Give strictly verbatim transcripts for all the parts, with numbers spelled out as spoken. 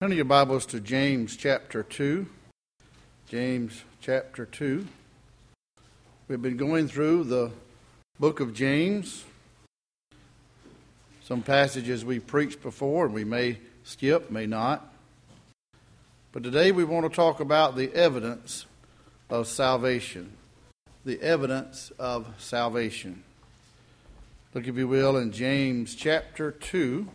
Turn your Bibles to James chapter two. James chapter two. We've been going through the book of James. Some passages we preached before, and we may skip, may not. But today we want to talk about the evidence of salvation. The evidence of salvation. Look, if you will, in James chapter two.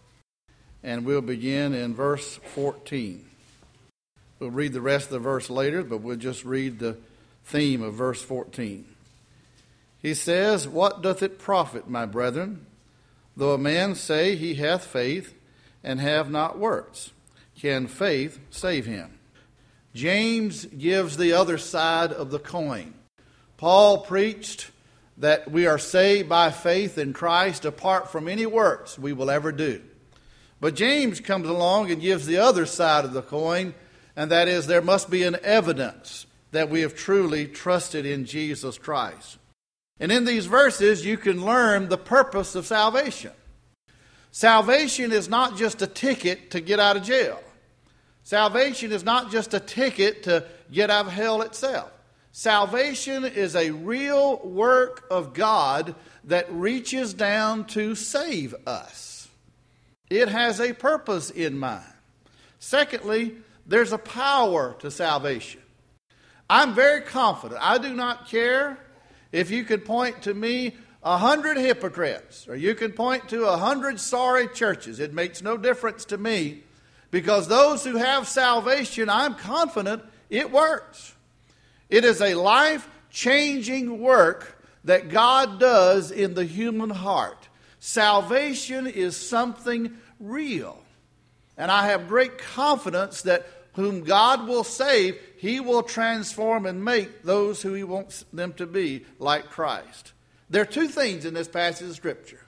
And we'll begin in verse fourteen. We'll read the rest of the verse later, but we'll just read the theme of verse fourteen. He says, "What doth it profit, my brethren, though a man say he hath faith, and have not works? Can faith save him?" James gives the other side of the coin. Paul preached that we are saved by faith in Christ apart from any works we will ever do. But James comes along and gives the other side of the coin, and that is there must be an evidence that we have truly trusted in Jesus Christ. And in these verses, you can learn the purpose of salvation. Salvation is not just a ticket to get out of jail. Salvation is not just a ticket to get out of hell itself. Salvation is a real work of God that reaches down to save us. It has a purpose in mind. Secondly, there's a power to salvation. I'm very confident. I do not care if you could point to me a hundred hypocrites, or you can point to a hundred sorry churches. It makes no difference to me, because those who have salvation, I'm confident it works. It is a life-changing work that God does in the human heart. Salvation is something real. And I have great confidence that whom God will save, He will transform and make those who He wants them to be like Christ. There are two things in this passage of Scripture: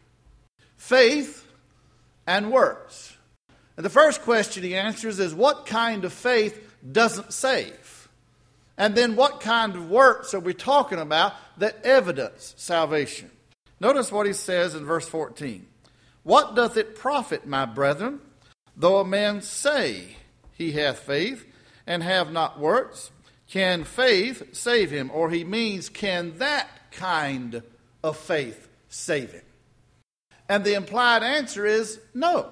faith and works. And the first question he answers is, what kind of faith doesn't save? And then what kind of works are we talking about that evidence salvation? Notice what he says in verse fourteen. "What doth it profit, my brethren, though a man say he hath faith, and have not works? Can faith save him?" Or he means, can that kind of faith save him? And the implied answer is no.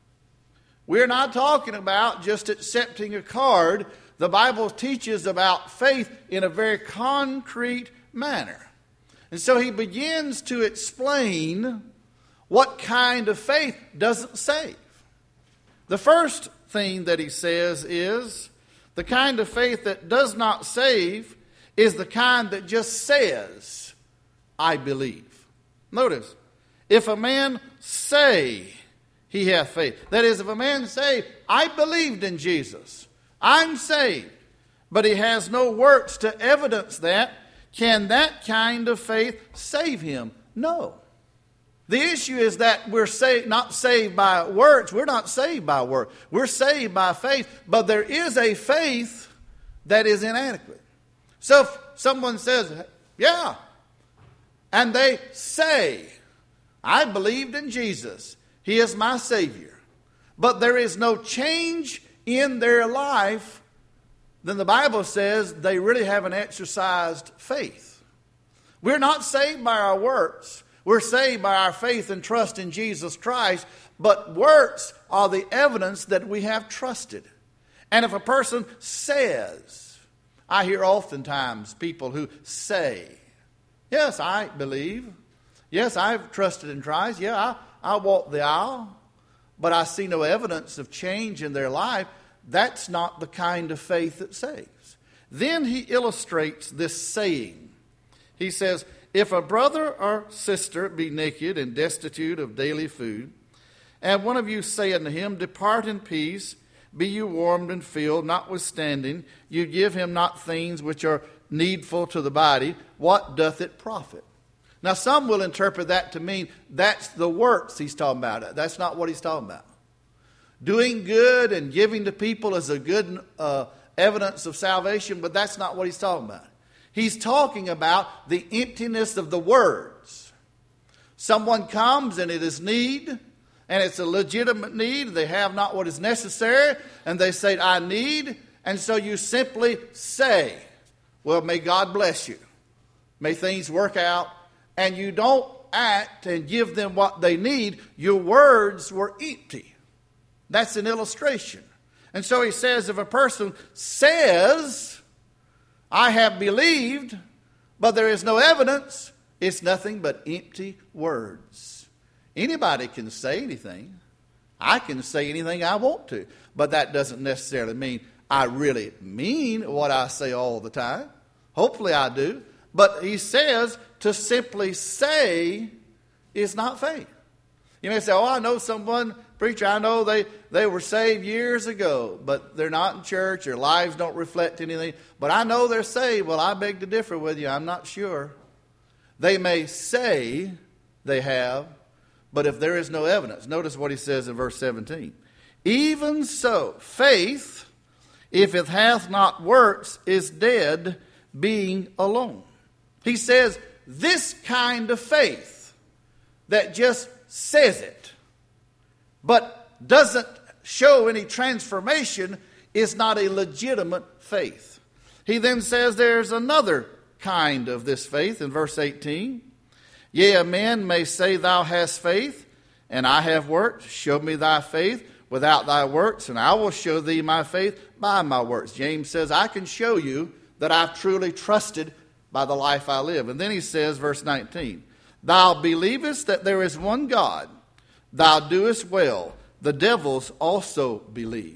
We're not talking about just accepting a card. The Bible teaches about faith in a very concrete manner. And so he begins to explain what kind of faith doesn't save. The first thing that he says is the kind of faith that does not save is the kind that just says, "I believe." Notice, if a man say he hath faith, that is, if a man say, "I believed in Jesus, I'm saved," but he has no works to evidence that, can that kind of faith save him? No. The issue is that we're saved, not saved by works. We're not saved by works. We're saved by faith, but there is a faith that is inadequate. So if someone says, "Yeah," and they say, "I believed in Jesus, He is my Savior," but there is no change in their life, then the Bible says they really haven't exercised faith. We're not saved by our works. We're saved by our faith and trust in Jesus Christ, but works are the evidence that we have trusted. And if a person says, I hear oftentimes people who say, "Yes, I believe. Yes, I've trusted in Christ. Yeah, I, I walk the aisle," but I see no evidence of change in their life. That's not the kind of faith that saves. Then he illustrates this saying. He says, "If a brother or sister be naked and destitute of daily food, and one of you say unto him, Depart in peace, be you warmed and filled, notwithstanding you give him not things which are needful to the body, what doth it profit?" Now some will interpret that to mean that's the works he's talking about. That's not what he's talking about. Doing good and giving to people is a good uh, evidence of salvation, but that's not what he's talking about. He's talking about the emptiness of the words. Someone comes and it is need, and it's a legitimate need, they have not what is necessary, and they say, I need, and so you simply say, well, may God bless you. May things work out, and you don't act and give them what they need. Your words were empty. That's an illustration. And so he says, if a person says, I have believed, but there is no evidence, it's nothing but empty words. Anybody can say anything. I can say anything I want to, but that doesn't necessarily mean I really mean what I say all the time. Hopefully I do. But he says to simply say is not faith. You may say, oh, I know someone, preacher, I know they, they were saved years ago, but they're not in church, their lives don't reflect anything. But I know they're saved. Well, I beg to differ with you. I'm not sure. They may say they have, but if there is no evidence, notice what he says in verse seventeen. Even so, faith, if it hath not works, is dead, being alone. He says this kind of faith that just says it, but doesn't show any transformation, is not a legitimate faith. He then says there's another kind of this faith in verse eighteen. Yea, a man may say, thou hast faith, and I have works. Show me thy faith without thy works, and I will show thee my faith by my works. James says, I can show you that I've truly trusted by the life I live. And then he says, verse nineteen, thou believest that there is one God, thou doest well. The devils also believe.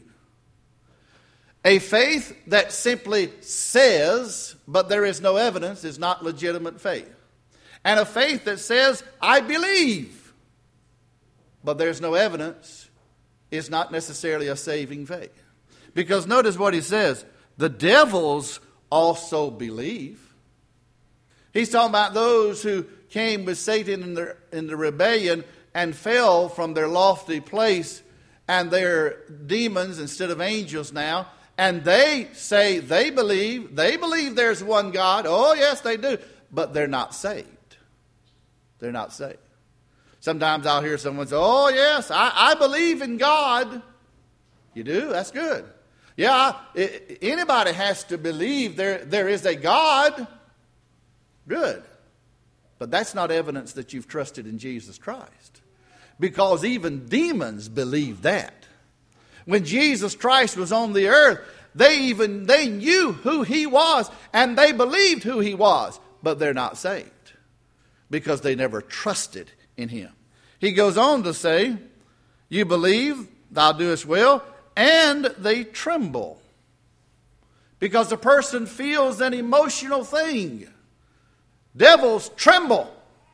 A faith that simply says, but there is no evidence, is not legitimate faith. And a faith that says, I believe, but there's no evidence, is not necessarily a saving faith. Because notice what he says, the devils also believe. He's talking about those who came with Satan in the, in the rebellion and fell from their lofty place, and they're demons instead of angels now. And they say they believe, they believe there's one God. Oh, yes, they do. But they're not saved. They're not saved. Sometimes I'll hear someone say, oh, yes, I, I believe in God. You do? That's good. Yeah, it, anybody has to believe there, there is a God. Good. But that's not evidence that you've trusted in Jesus Christ. Because even demons believe that. When Jesus Christ was on the earth, they even they knew who he was, and they believed who he was, but they're not saved because they never trusted in him. He goes on to say, you believe, thou doest well, and they tremble. Because the person feels an emotional thing. Devils tremble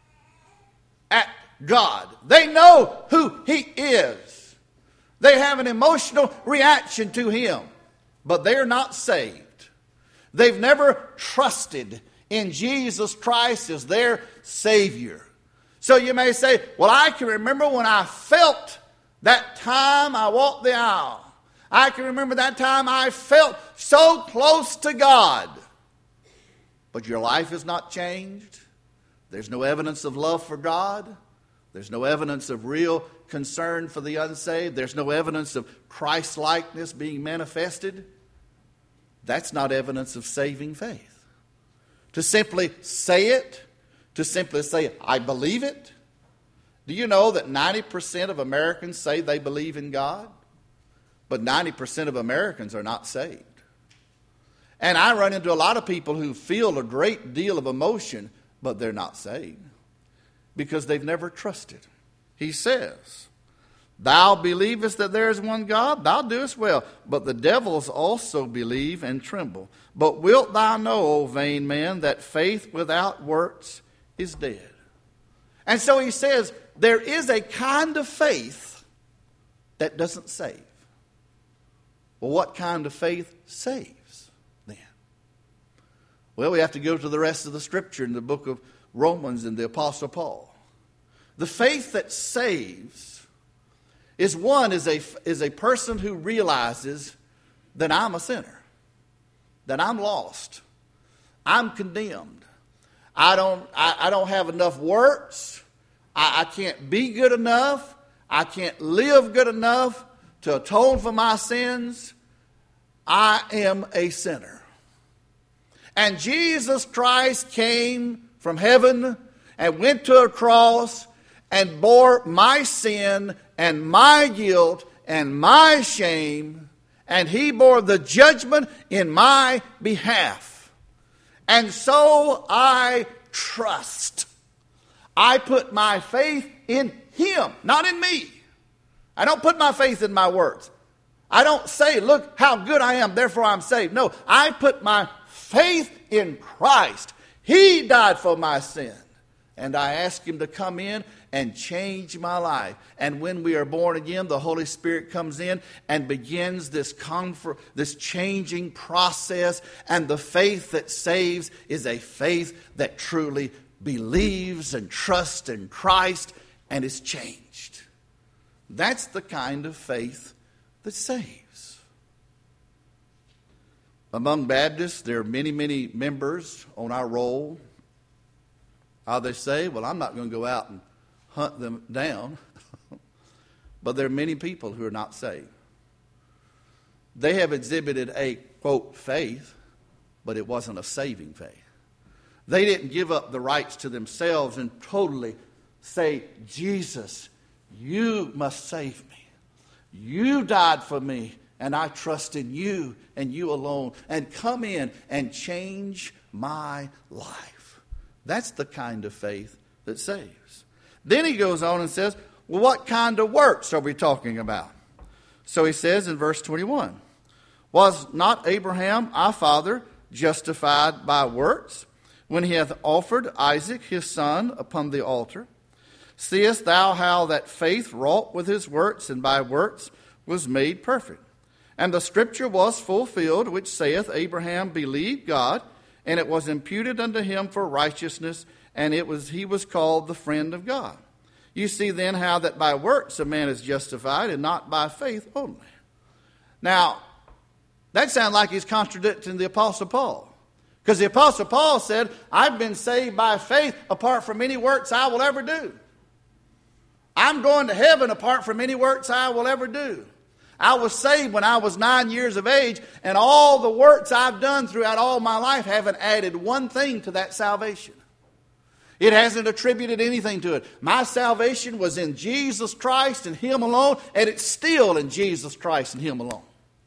at God. They know who he is. They have an emotional reaction to him, but they're not saved. They've never trusted in Jesus Christ as their Savior. So you may say, well, I can remember when I felt that time I walked the aisle. I can remember that time I felt so close to God. But your life has not changed. There's no evidence of love for God. There's no evidence of real concern for the unsaved. There's no evidence of Christ-likeness being manifested. That's not evidence of saving faith. To simply say it, to simply say, I believe it. Do you know that ninety percent of Americans say they believe in God? But ninety percent of Americans are not saved. And I run into a lot of people who feel a great deal of emotion, but they're not saved. Because they've never trusted. He says, thou believest that there is one God, thou doest well. But the devils also believe and tremble. But wilt thou know, O vain man, that faith without works is dead? And so he says, there is a kind of faith that doesn't save. Well, what kind of faith saves then? Well, we have to go to the rest of the scripture in the book of Romans and the Apostle Paul. The faith that saves is one is a, is a person who realizes that I'm a sinner, that I'm lost, I'm condemned. I don't, I, I don't have enough works. I, I can't be good enough. I can't live good enough to atone for my sins. I am a sinner. And Jesus Christ came from heaven and went to a cross and bore my sin and my guilt and my shame, and he bore the judgment in my behalf. And so I trust. I put my faith in him, not in me. I don't put my faith in my works. I don't say, look how good I am, therefore I'm saved. No, I put my faith in Christ. He died for my sin. And I ask him to come in and change my life. And when we are born again, the Holy Spirit comes in and begins this comfort, this changing process. And the faith that saves is a faith that truly believes and trusts in Christ and is changed. That's the kind of faith that saves. Among Baptists, there are many, many members on our roll. How they say, well, I'm not going to go out and hunt them down. But there are many people who are not saved. They have exhibited a, quote, faith, but it wasn't a saving faith. They didn't give up the rights to themselves and totally say, Jesus, you must save me. You died for me, and I trust in you and you alone. And come in and change my life. That's the kind of faith that saves. Then he goes on and says, well, what kind of works are we talking about? So he says in verse twenty-one, was not Abraham our father justified by works when he hath offered Isaac his son upon the altar? Seest thou how that faith wrought with his works, and by works was made perfect? And the scripture was fulfilled, which saith, Abraham believed God, and it was imputed unto him for righteousness, and it was he was called the friend of God. You see then how that by works a man is justified, and not by faith only. Now, that sounds like he's contradicting the Apostle Paul. Because the Apostle Paul said, I've been saved by faith apart from any works I will ever do. I'm going to heaven apart from any works I will ever do. I was saved when I was nine years of age, and all the works I've done throughout all my life haven't added one thing to that salvation. It hasn't attributed anything to it. My salvation was in Jesus Christ and him alone, and it's still in Jesus Christ and him alone.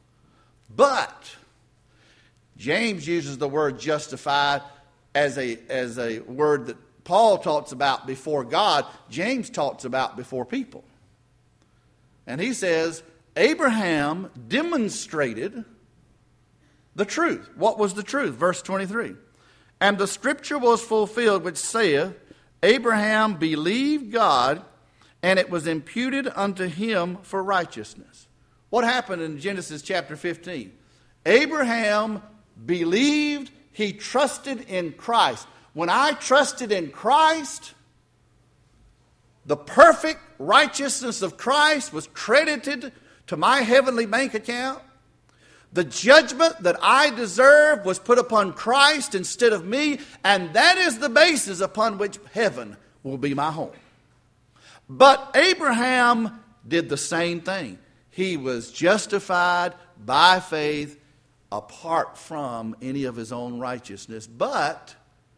But James uses the word justified as a, as a word that Paul talks about before God. James talks about before people. And he says, Abraham demonstrated the truth. What was the truth? Verse twenty-three. And the scripture was fulfilled, which saith, Abraham believed God, and it was imputed unto him for righteousness. What happened in Genesis chapter fifteen? Abraham believed, he trusted in Christ. When I trusted in Christ, the perfect righteousness of Christ was credited to my heavenly bank account. The judgment that I deserve was put upon Christ instead of me, and that is the basis upon which heaven will be my home. But Abraham did the same thing. He was justified by faith apart from any of his own righteousness, but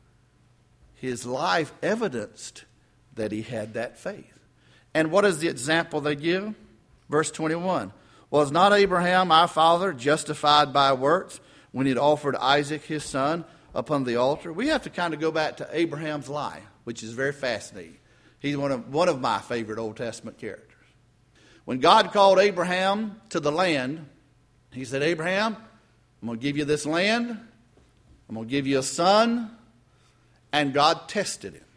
his life evidenced that he had that faith. And what is the example they give? Verse twenty-one. Was not Abraham our father justified by works when he had offered Isaac his son upon the altar? We have to kind of go back to Abraham's life, which is very fascinating. He's one of, one of my favorite Old Testament characters. When God called Abraham to the land, he said, Abraham, I'm going to give you this land. I'm going to give you a son. And God tested him.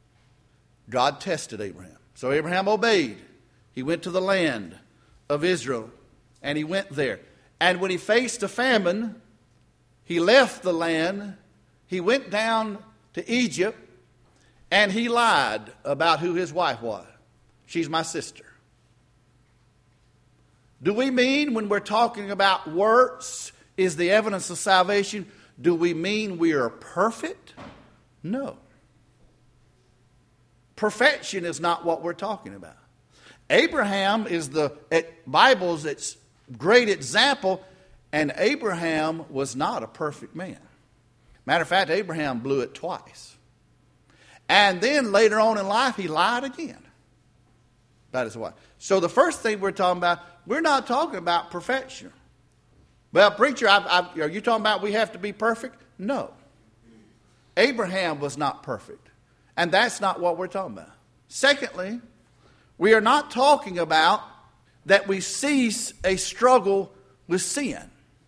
God tested Abraham. So Abraham obeyed. He went to the land of Israel, and he went there. And when he faced a famine, he left the land. He went down to Egypt, and he lied about who his wife was. She's my sister. Do we mean when we're talking about works is the evidence of salvation, do we mean we are perfect? No. Perfection is not what we're talking about. Abraham is the Bible's its great example, and Abraham was not a perfect man. Matter of fact, Abraham blew it twice. And then later on in life, he lied again. That is why. So the first thing we're talking about, we're not talking about perfection. Well, preacher, I, I, are you talking about we have to be perfect? No. Abraham was not perfect. And that's not what we're talking about. Secondly, we are not talking about that we cease a struggle with sin.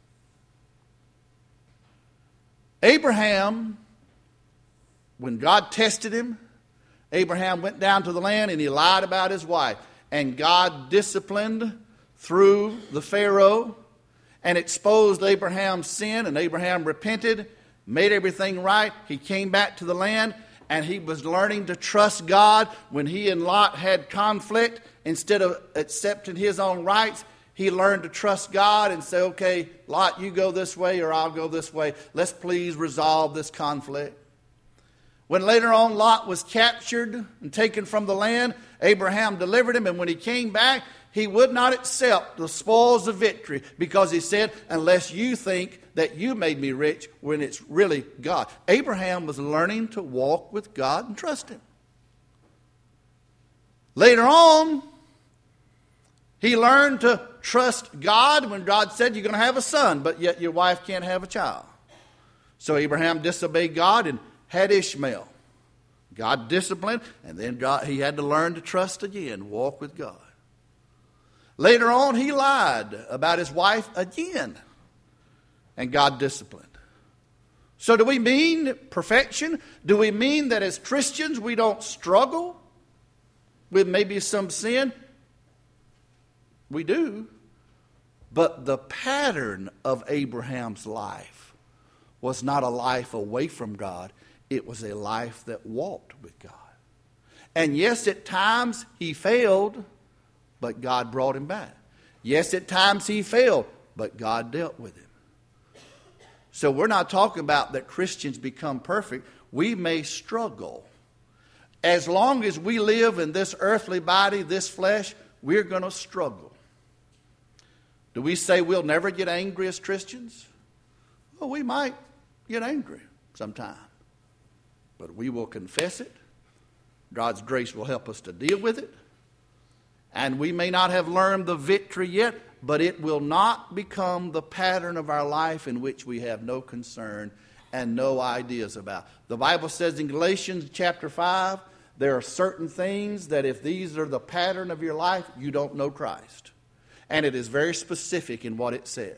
Abraham, when God tested him, Abraham went down to the land and he lied about his wife. And God disciplined through the Pharaoh and exposed Abraham's sin, and Abraham repented, made everything right. He came back to the land, and he was learning to trust God. When he and Lot had conflict, instead of accepting his own rights, he learned to trust God and say, okay, Lot, you go this way or I'll go this way. Let's please resolve this conflict. When later on Lot was captured and taken from the land, Abraham delivered him, and when he came back, he would not accept the spoils of victory because he said, unless you think that you made me rich when it's really God. Abraham was learning to walk with God and trust him. Later on, he learned to trust God when God said you're going to have a son, but yet your wife can't have a child. So Abraham disobeyed God and had Ishmael. God disciplined, and then God, he had to learn to trust again, walk with God. Later on, he lied about his wife again, and God disciplined. So do we mean perfection? Do we mean that as Christians we don't struggle with maybe some sin? We do. But the pattern of Abraham's life was not a life away from God. It was a life that walked with God. And yes, at times he failed, but God brought him back. Yes, at times he failed, but God dealt with him. So we're not talking about that Christians become perfect. We may struggle. As long as we live in this earthly body, this flesh, we're going to struggle. Do we say we'll never get angry as Christians? Well, we might get angry sometime. But we will confess it. God's grace will help us to deal with it. And we may not have learned the victory yet, but it will not become the pattern of our life in which we have no concern and no ideas about. The Bible says in Galatians chapter five, there are certain things that if these are the pattern of your life, you don't know Christ. And it is very specific in what it says.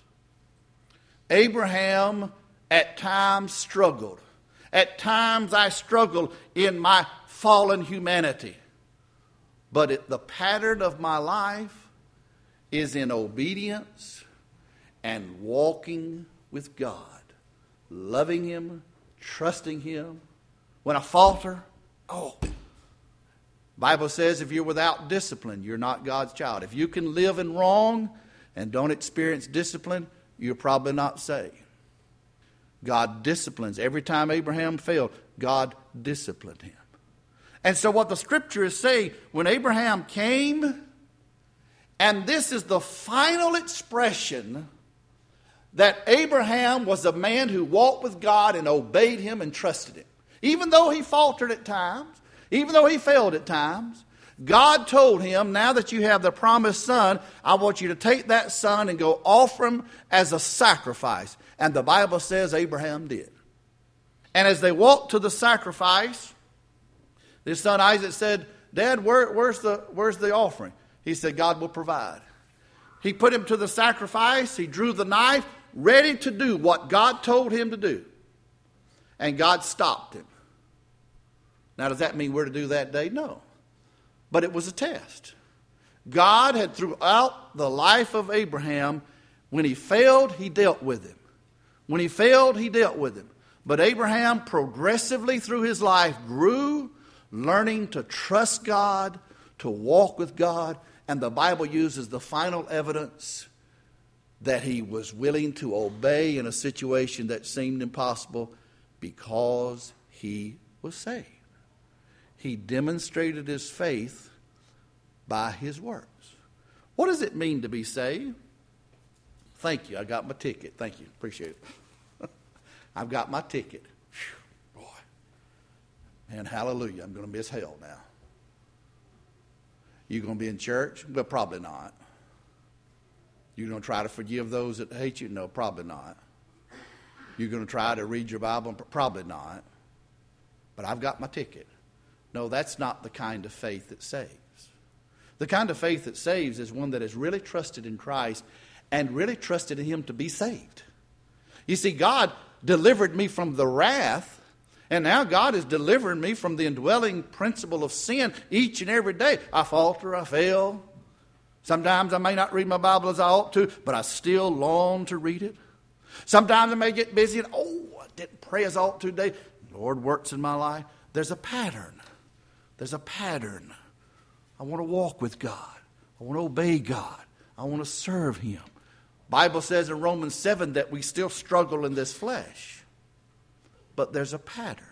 Abraham at times struggled. At times I struggled in my fallen humanity. But it, the pattern of my life is in obedience and walking with God. Loving Him, trusting Him. When I falter, oh, Bible says if you're without discipline, you're not God's child. If you can live in wrong and don't experience discipline, you're probably not saved. God disciplines. Every time Abraham failed, God disciplined him. And so what the scripture is saying, when Abraham came, and this is the final expression that Abraham was a man who walked with God and obeyed Him and trusted Him. Even though he faltered at times, even though he failed at times, God told him, now that you have the promised son, I want you to take that son and go offer him as a sacrifice. And the Bible says Abraham did. And as they walked to the sacrifice, his son Isaac said, Dad, where, where's the, where's the offering? He said, God will provide. He put him to the sacrifice. He drew the knife, ready to do what God told him to do. And God stopped him. Now, does that mean we're to do that day? No. But it was a test. God had, throughout the life of Abraham, when he failed, He dealt with him. When he failed, He dealt with him. But Abraham progressively through his life grew, learning to trust God, to walk with God. And the Bible uses the final evidence that he was willing to obey in a situation that seemed impossible because he was saved. He demonstrated his faith by his works. What does it mean to be saved? Thank you. I got my ticket. Thank you. Appreciate it. I've got my ticket. Whew, boy. And hallelujah, I'm going to miss hell now. You going to be in church? Well, probably not. You going to try to forgive those that hate you? No, probably not. You're going to try to read your Bible? Probably not. But I've got my ticket. No, that's not the kind of faith that saves. The kind of faith that saves is one that has really trusted in Christ and really trusted in him to be saved. You see, God delivered me from the wrath, and now God is delivering me from the indwelling principle of sin each and every day. I falter, I fail. Sometimes I may not read my Bible as I ought to, but I still long to read it. Sometimes I may get busy and, oh, I didn't pray as I ought to today. The Lord works in my life. There's a pattern. There's a pattern. I want to walk with God. I want to obey God. I want to serve him. Bible says in Romans seven that we still struggle in this flesh. But there's a pattern.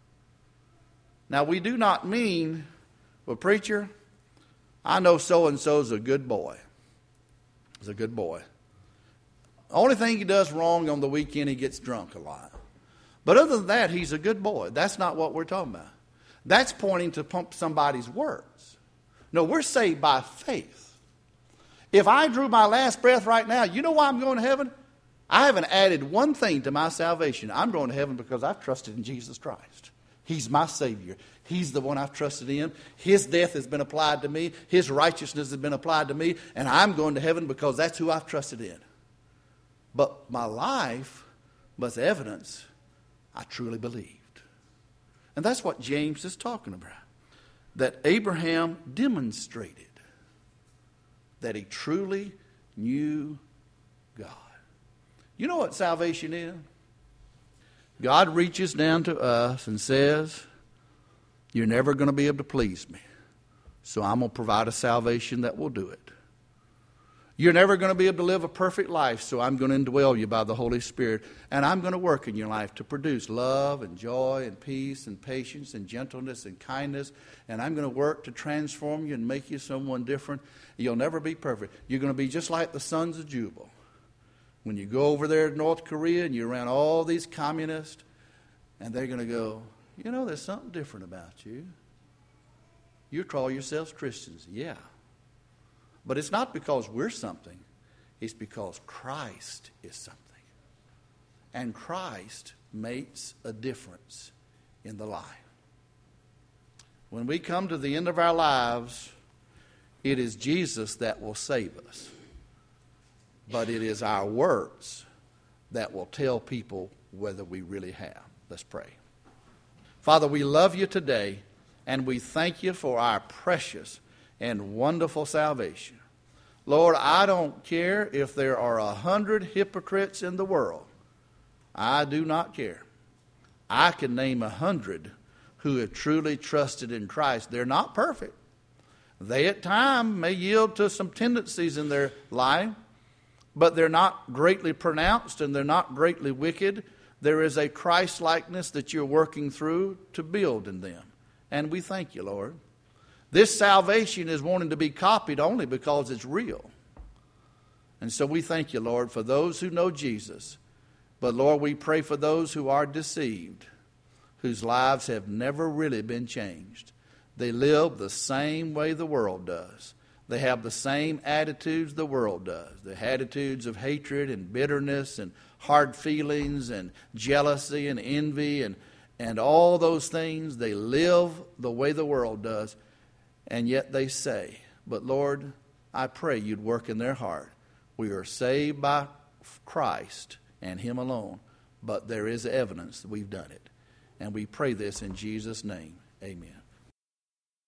Now, we do not mean, well, preacher, I know so-and-so's a good boy. He's a good boy. The only thing he does wrong on the weekend, he gets drunk a lot. But other than that, he's a good boy. That's not what we're talking about. That's pointing to pump somebody's words. No, we're saved by faith. If I drew my last breath right now, you know why I'm going to heaven? I haven't added one thing to my salvation. I'm going to heaven because I've trusted in Jesus Christ. He's my Savior. He's the one I've trusted in. His death has been applied to me. His righteousness has been applied to me. And I'm going to heaven because that's who I've trusted in. But my life must evidence I truly believed. And that's what James is talking about. That Abraham demonstrated that he truly knew God. You know what salvation is? God reaches down to us and says, you're never going to be able to please me, so I'm going to provide a salvation that will do it. You're never going to be able to live a perfect life, so I'm going to indwell you by the Holy Spirit, and I'm going to work in your life to produce love and joy and peace and patience and gentleness and kindness, and I'm going to work to transform you and make you someone different. You'll never be perfect. You're going to be just like the sons of Jubal. When you go over there to North Korea and you're around all these communists, and they're going to go, you know, there's something different about you. You call yourselves Christians. Yeah. But it's not because we're something. It's because Christ is something. And Christ makes a difference in the life. When we come to the end of our lives, it is Jesus that will save us. But it is our works that will tell people whether we really have. Let's pray. Father, we love you today, and we thank you for our precious and wonderful salvation. Lord, I don't care if there are a hundred hypocrites in the world. I do not care. I can name a hundred who have truly trusted in Christ. They're not perfect. They at times may yield to some tendencies in their life, but they're not greatly pronounced and they're not greatly wicked. There is a Christ-likeness that you're working through to build in them. And we thank you, Lord. This salvation is wanting to be copied only because it's real. And so we thank you, Lord, for those who know Jesus. But, Lord, we pray for those who are deceived, whose lives have never really been changed. They live the same way the world does. They have the same attitudes the world does. The attitudes of hatred and bitterness and hard feelings and jealousy and envy and, and all those things. They live the way the world does. And yet they say, but Lord, I pray you'd work in their heart. We are saved by Christ and him alone, but there is evidence that we've done it. And we pray this in Jesus' name. Amen.